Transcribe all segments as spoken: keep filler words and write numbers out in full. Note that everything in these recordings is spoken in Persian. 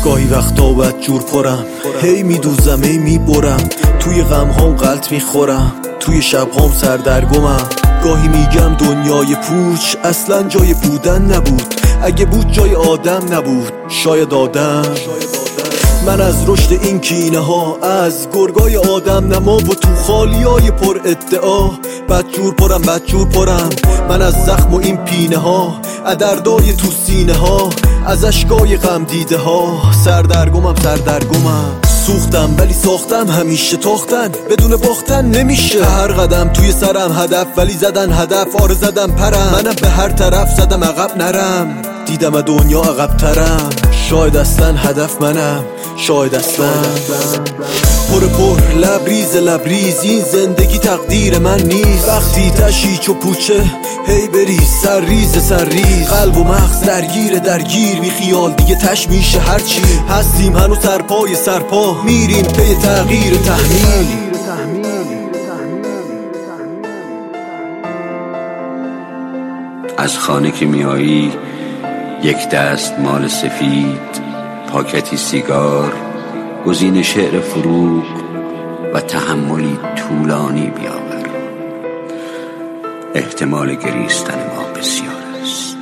گاهی وقتا بد جور پرم، هی میدوزم هی میبرم، توی غم هام غلط میخورم، توی شب هام سردرگمم. گاهی میگم دنیای پوچ اصلا جای بودن نبود، اگه بود جای آدم نبود شاید آدم. من از رشد این کینه ها، از گرگای آدم نما و تو خالی های پر ادعا بدجور پرم بدجور پرم. من از زخم و این پینه ها، ادردای تو سینه ها، از اشکای غم دیده ها سردرگمم سردرگمم. سوختم ولی ساختم، همیشه تاختن بدون باختن نمیشه. هر قدم توی سرم هدف، ولی زدن هدف آره زدم پرم. منم به هر طرف زدم عقب نرم، دیدم دنیا عقب ترم. شاید اصلا هدف منم، شاید اصلا پر پر لبریز لبریز این زندگی تقدیر من نیست. وقتی تشیچ و پوچه هی بریز سر ریز سر ریز، قلب و مغز درگیر درگیر بی خیال دیگه تش میشه هرچی هستیم. هنو سرپای سرپا میریم پی تغییر تحمیل. از خانه که میایی یک دست مال سفید، پاکتی سیگار، گزین شعر فروغ و تحملی طولانی بیاور. احتمال گریستن ما بسیار است.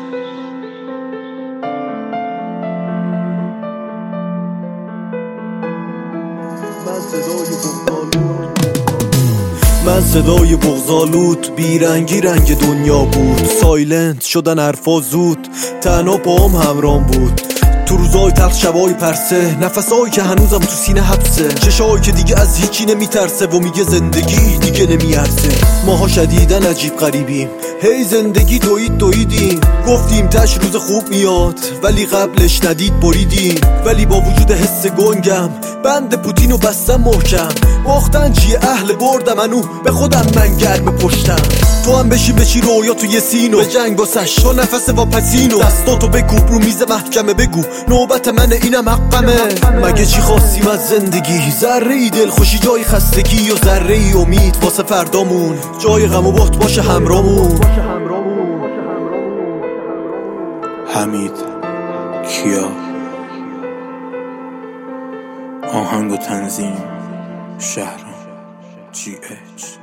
من صدای بغض‌آلود بیرنگی رنگ دنیا بود. سایلنت شدن حرفا زود، تنها پاهم همرام بود. تو روزای تلخ شبای پرسه، نفسایی که هنوزم تو سینه حبسه، چشایی که دیگه از هیچی نمیترسه و میگه زندگی دیگه نمیارزه. ماها شدیدن عجیب غریبیم، هی زندگی دوید دویدیم. گفتیم تش روز خوب میاد، ولی قبلش ندید بریدیم. ولی با وجود حس گنگم بند پوتینو بستم محکم. باختن چیه اهل بردم، انو به خودم من گرم پشتم. تو هم بشی بچی رویا تو یه سینو، به جنگ واسش تو نفس واپسینو. دستاتو بکوب رو میز محکمه، بگو نوبت منه اینم حقمه. مگه چی خواستیم از زندگی؟ ذره ای دل خوشی جای خستگی، و ذره ای امید واسه فردامون، جای غم و بخت باشه همرامون. حمید کیا، آهنگ و تنظیم شهرام جی اچ.